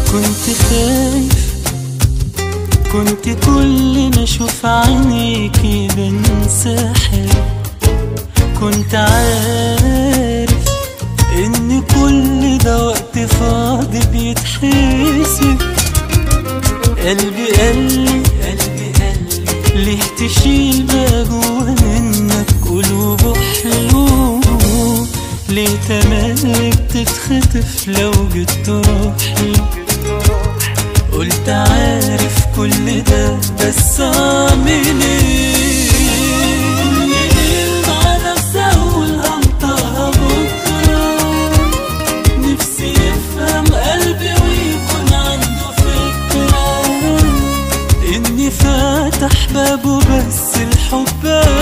كنت خايف، كنت كل ما اشوف عينيكي بنسحب. كنت عارف ان كل ده وقت فاضي بيتحسب. قلبي قالي ليه تشيل بقى جوا منك قلوب حلوة؟ ليه تملك تتخطف لو جيت تروحي؟ قلت عارف كل ده بس اعمل ايه؟ مع نفسي اقول هنطقها بكره. نفسي يفهم قلبي ويكون عنده فكره اني فاتح بابه بس الحب.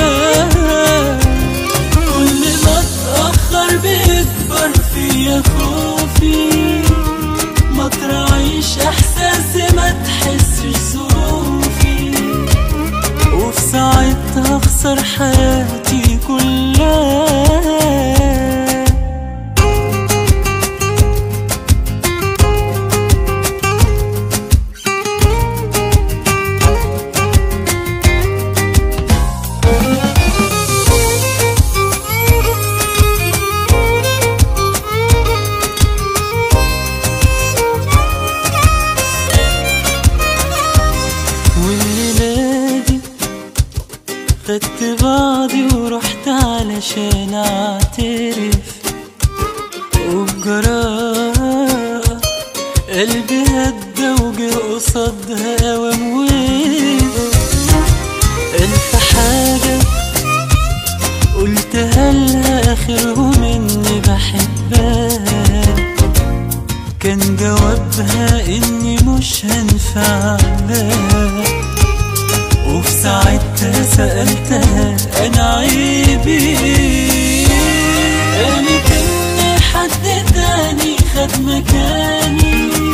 كل ما اتاخر بيكبر فيا خوفي، ما تراعيش احساسي ما تحسش ظروفي، وفي ساعتها اخسر حياتي كلها. خدت بعضي ورحت علشان اعترف، وبجراء قلبي هدى وجه قصادها وموقف. ألف حاجة قلتها لها آخرهم إني بحبها، كان جوابها إني مش هنفع لها. وفي ساعتها سألتها أنا عيبي إيه؟ قالت إن حد تاني خد مكاني،